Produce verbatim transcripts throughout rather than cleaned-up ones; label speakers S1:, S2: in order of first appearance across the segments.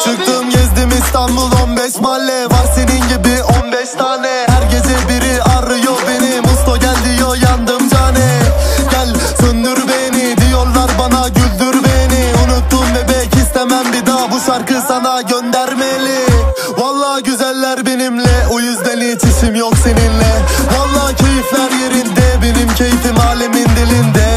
S1: Çıktım gezdim İstanbul on beş mahalle. Var senin gibi on beş tane. Her gece biri arıyor beni. Musto gel diyor yandım cane. Gel söndür beni diyorlar bana, güldür beni. Unuttum bebek, istemem bir daha bu şarkı sana göndermeli. Vallahi güzeller benimle, o yüzden hiç işim yok seninle. Vallahi keyifler yerinde, benim keyfim alemin dilinde.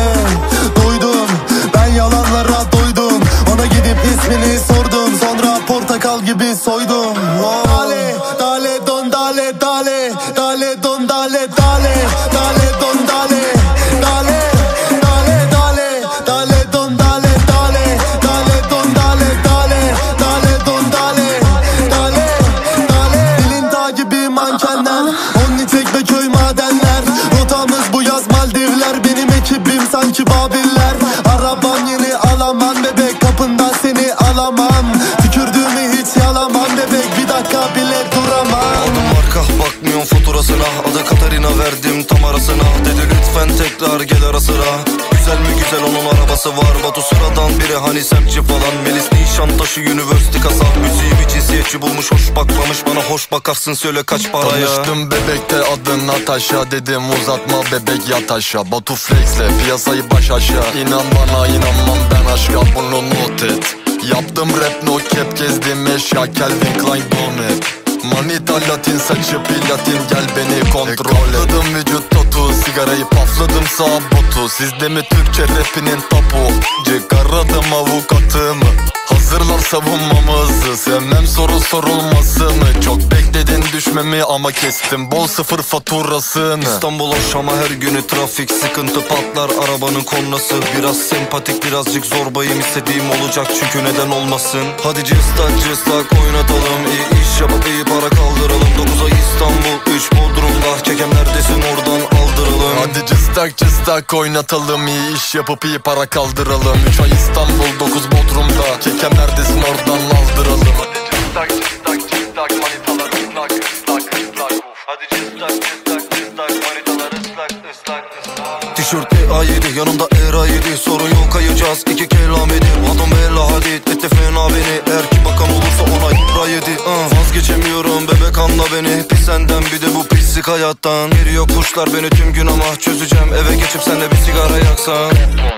S1: Doydum ben yalanlara, doydum. Ona gidip ismini sordum, sonra portakal gibi soydum. Oh. Dale, dale, don, dale, dale, dale, don, dale, dale, dale, don, dale, dale, dale, dale, dale, don, dale, dale, dale, don, dale, dale, dale, don, dale, dale, dale. Dilin takibi mankenler, Onni Çekmeköy madenler. Rotamız bu yaz Maldivler, benim ekibim sanki Babiller. Arabam yeni alamam bebek, kapından seni alamam. Tükürdüğümü hiç yalamam bebek, bir dakika bile duramam.
S2: Aldım marka bakmıyorum faturasına, adı Katarina verdim tam arasına. Dedi lütfen tekrar gel ara sıra. Güzel mi güzel, onun arabası var. Batu sıradan biri hani semtçi falan. Melis Nişantaşı Üniversite kasa. Müziğimi cinsiyetçi bulmuş, hoş bakmamış bana. Hoş bakarsın söyle kaç paraya.
S3: Tanıştım bebekte adın Natasha, dedim uzatma bebek yat aşağı. Batu flexle piyasayı baş aşağı. İnan bana inanmam ben aşka, bunu not et. Yaptım rap no cap, gezdim eşya Calvin Klein donet. Manita latin, saçı platin, gel beni kontrol et. Kapladım vücut tatu, sigarayı pafladım sağ botu. Sizde mi Türkçe rapinin tapu? Çıkaradım avukatımı, hazırlar savunmamızı. Sevmem soru sorulmasını, çok bekledin düşmemi ama kestim bol sıfır faturasını.
S2: İstanbul Şam'a her günü trafik, sıkıntı patlar arabanın kornası. Biraz sempatik birazcık zorbayım, istediğim olacak çünkü neden olmasın. Hadi cıstak cıstak oynatalım, iyi iş yapıp iyi para kaldıralım. Dokuza İstanbul, üç Bodrum'da, kekem neredesin oradan aldıralım.
S3: Hadi cıstak cıstak oynatalım, iyi iş yapıp iyi para kaldıralım. Üç ay İstanbul, dokuz Bodrum'da, kekem neredesin oradan aldıralım.
S2: Hadi cıstak cıstak cıstak manitalar ıslak ıslak ıslak. Hadi cıstak cıstak cıstak manitalar ıslak ıslak ıslak. Tişört E A yedi yanımda E R A yedi, sorun yok kayacağız iki kelam edin. Adam bella hadi etti fena beni, eğer ki bakan olursa ona Y R A yedi. uh. Vazgeçemiyorum bebek anla beni, pis senden bir de bu pislik hayattan. Geliyor kuşlar beni tüm gün ama çözeceğim, eve geçip senle bir sigara yaksan.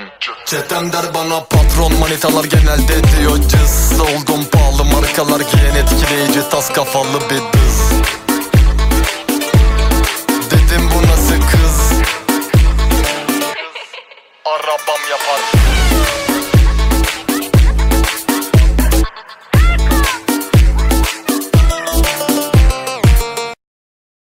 S3: Çetem der bana patron, manitalar genelde diyor cız. Oldum pahalı markalar giyen, etkileyici tas kafalı bir kız. Dedim bu nasıl kız? Arabam yapar.